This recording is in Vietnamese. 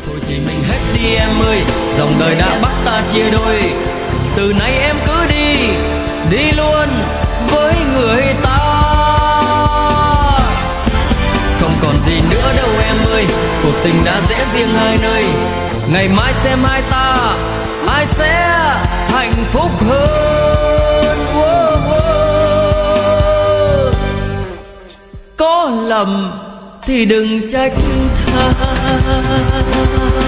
thôi thì mình hết đi em ơi, dòng đời đã bắt ta chia đôi. Từ nay em cứ đi, đi luôn với người ta. Không còn gì nữa đâu em ơi, cuộc tình đã rẽ riêng hai nơi. Ngày mai xem hai ta ai sẽ hạnh phúc hơn. Có lầm thì đừng trách tha.